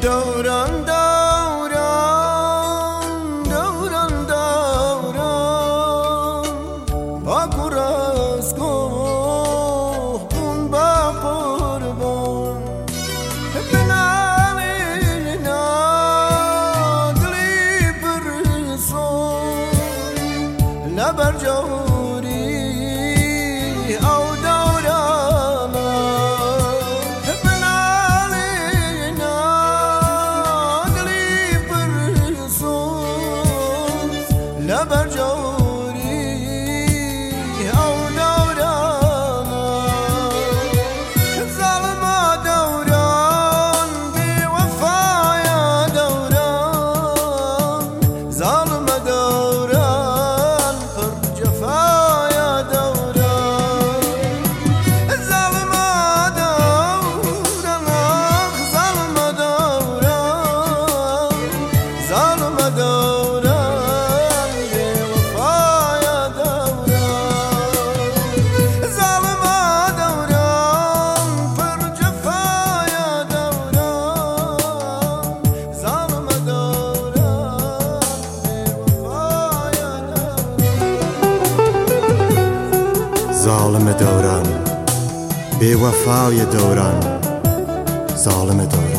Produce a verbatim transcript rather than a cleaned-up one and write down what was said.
دوران دوران دوران دوران با گرازگاه بون با قربان بنالی نادلی برسون لبر جوری او دورانا بنالی نادلی برسون لبر جوری او دورانا ظالم دوران بی وفایا دوران ظالم دوران پر جفایا دوران ظالم دوران ظالم دوران ظالم دوران بی وفایا دوران ظالم دوران پر جفایا دوران ظالم دوران بی وفایا دوران ظالم دوران بی وفای دوران ظالم دوران